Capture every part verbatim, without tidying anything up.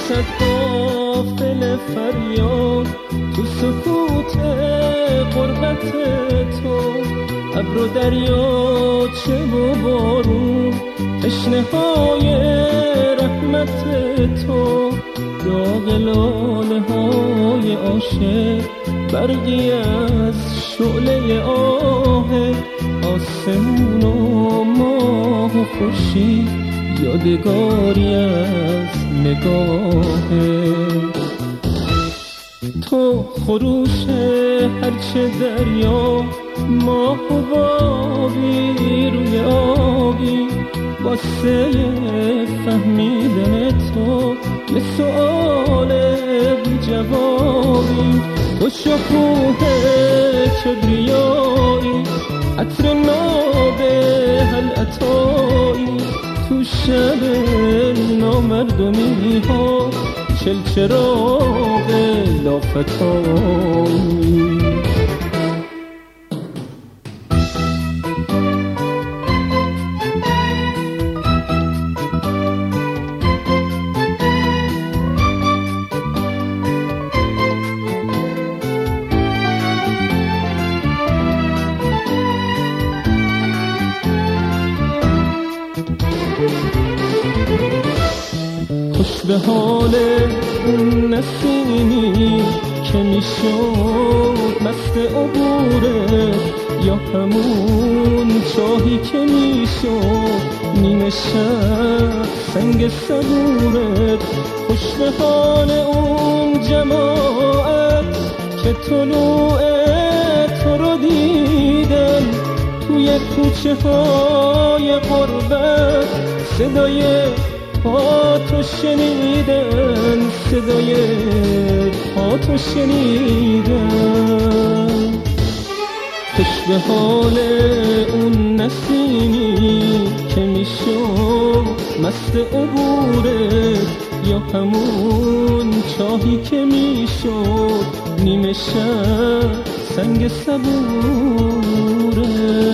صد قافل فریاد تو سکوت غربت تو، ابر و دریاچه و بارون تشنه های رحمت تو، داغ لاله های عاشق برقی از شعله آه، آسمون و ماه و خورشید یادگاری از نگاه تو. خروش هرچه دریا ماه و بابی روی آبی، واسه فهمیدن تو یه سؤال بی جوابی. تو شکوه کبریایی، عطر ناب هلعطایی، تو شب نامردمی ها چلچراغ لافتایی. خوش به حال اون نسیمی که میشد مست عبوره، یا همون چاهی که میشد نیمه شب سنگ صبوره. خوش به حال اون جماعت که طلوع تو رو دیدن توی کوچه های غربت، صدای پا تو شنیدن، صدای پا تو شنیدن. خوش به حال اون نسیمی که میشد مست عبوره، یا همون چاهی که میشد نیمه شب سنگ صبوره.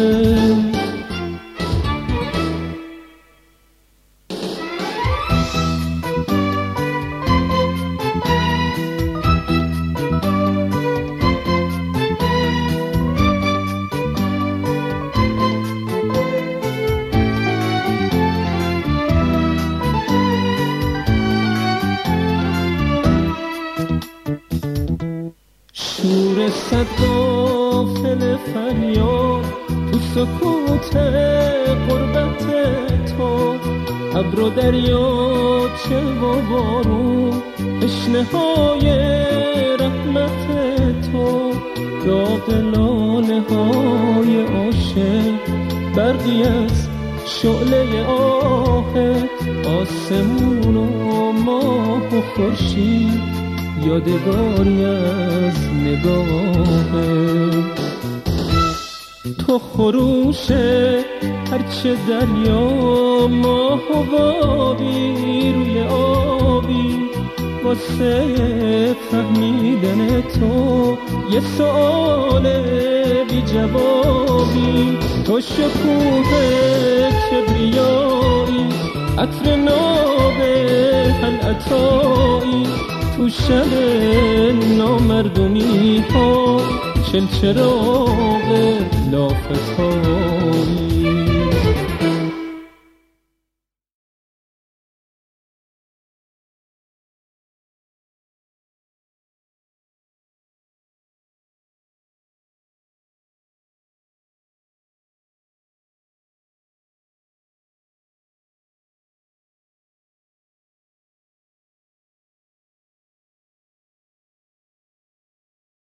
شور صد قافل فریاد تو سکوت غربت تو، ابر و دریاچه و بارون تشنه های رحمت تو، داغ لاله های عاشق برقی از شعله آه، آسمون و ماه و خورشید یادگاری از نگاه تو. خروش هرچه دریا ماه و بابی روی آبی، واسه فهمیدن تو یه سؤال بی جوابی. تو شکوه کبریایی، عطر ناب هلعطایی، تو شب نامردمی ها چلچراغ لافتایی.